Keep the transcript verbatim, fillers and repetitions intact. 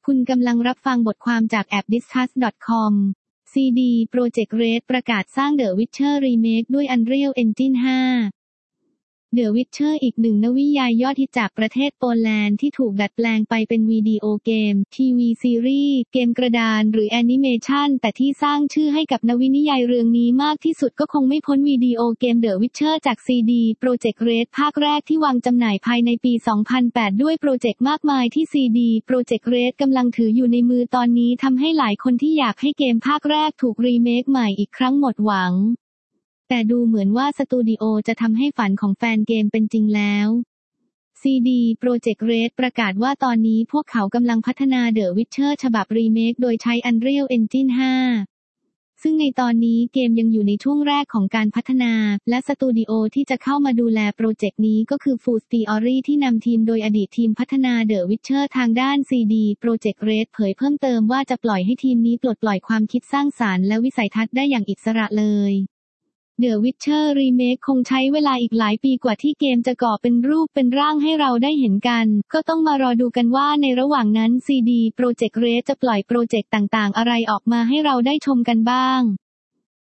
คุณกำลังรับฟังบทความจากแอป ดิสคัส ดอท คอม ซี ดี Projekt Red ประกาศสร้าง The Witcher Remake ด้วย Unreal Engine ห้าThe Witcher อีกหนึ่งนวนิยายยอดฮิตจากประเทศโปแลนด์ที่ถูกดัดแปลงไปเป็นวิดีโอเกม ที วี ซีรีส์ เกมกระดานหรือแอนิเมชันแต่ที่สร้างชื่อให้กับนวนิยายเรื่องนี้มากที่สุดก็คงไม่พ้นวิดีโอเกม The Witcher จาก ซี ดี Projekt Red ภาคแรกที่วางจำหน่ายภายในปี สองพันแปด ด้วยโปรเจกต์มากมายที่ ซี ดี Projekt Red กำลังถืออยู่ในมือตอนนี้ทำให้หลายคนที่อยากให้เกมภาคแรกถูกรีเมคใหม่อีกครั้งหมดหวังแต่ดูเหมือนว่าสตูดิโอจะทำให้ฝันของแฟนเกมเป็นจริงแล้ว ซี ดี Projekt Red ประกาศว่าตอนนี้พวกเขากำลังพัฒนา The Witcher ฉบับรีเมคโดยใช้ Unreal Engine ห้า ซึ่งในตอนนี้เกมยังอยู่ในช่วงแรกของการพัฒนาและสตูดิโอที่จะเข้ามาดูแลโปรเจกต์นี้ก็คือ Full Theory ที่นำทีมโดยอดีตทีมพัฒนา The Witcher ทางด้าน ซี ดี Projekt Red เผยเพิ่มเติมว่าจะปล่อยให้ทีมนี้ปลดปล่อยความคิดสร้างสรรค์และวิสัยทัศน์ได้อย่างอิสระเลยThe Witcher Remake คงใช้เวลาอีกหลายปีกว่าที่เกมจะก่อเป็นรูปเป็นร่างให้เราได้เห็นกันก็ต้องมารอดูกันว่าในระหว่างนั้น ซี ดี Projekt Red จะปล่อยโปรเจกต์ต่างๆอะไรออกมาให้เราได้ชมกันบ้าง